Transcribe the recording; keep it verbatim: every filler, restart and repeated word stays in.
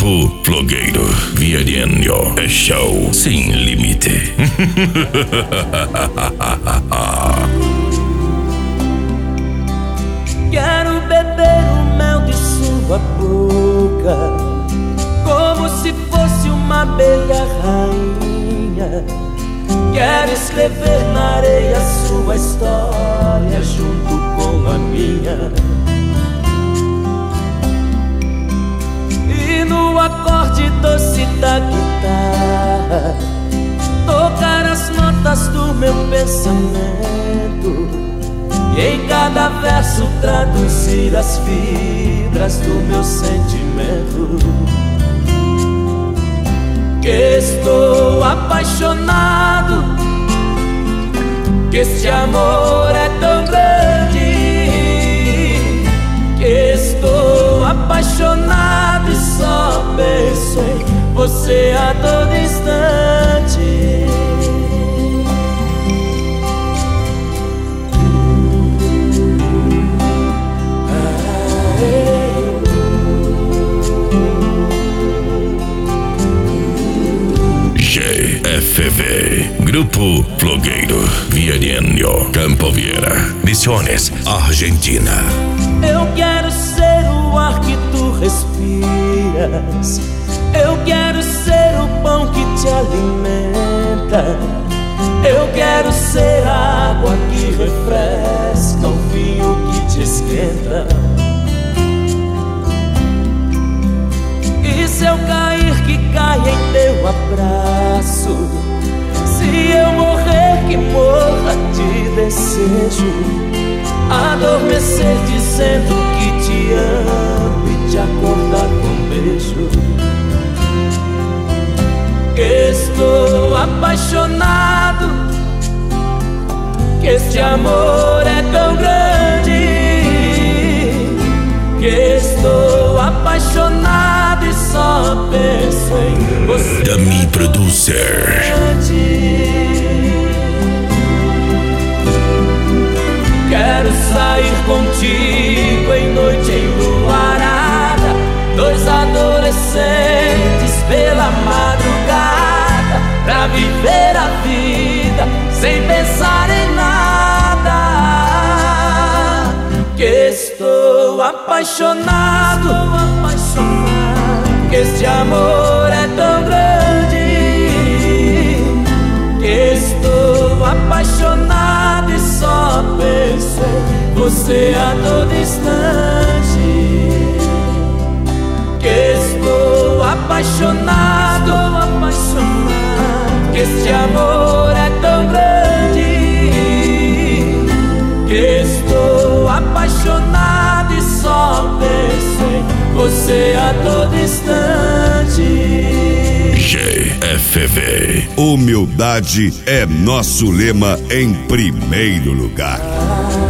Grupo Flogueiro Viarenho é show sem limite. Quero beber o mel de sua boca, como se fosse uma abelha rainha. Quero escrever na areia sua história junto com a minha. E no acorde doce da guitarra tocar as notas do meu pensamento, e em cada verso traduzir as fibras do meu sentimento. Que estou apaixonado, que este amor é tão grande. Que estou apaixonado e só penso em você a todo instante. G F V, Grupo Flogueiro Viarenho, Campo Vieira, Misiones, Argentina. Eu quero ser o ar que tu respiras, eu quero ser o pão que te alimenta, eu quero ser a água que refresca, o vinho que te esquenta. E se eu cair, que caia em teu abraço, se eu morrer, que morra de desejo, adormecer dizendo que te amo e te acordar com um beijo. Que estou apaixonado, que este amor é tão grande. Que estou apaixonado e só penso em você. Dami Producer. Quero sair contigo em noite enluarada, dois adolescentes pela madrugada, pra viver a vida sem pensar em nada. Que estou apaixonado, que este amor é tão grande. Que estou apaixonado e só penso em você a todo instante. Que estou apaixonado, apaixonado, que este amor é tão grande. Que estou apaixonado e só penso em você a todo instante. G F V. Humildade é nosso lema em primeiro lugar.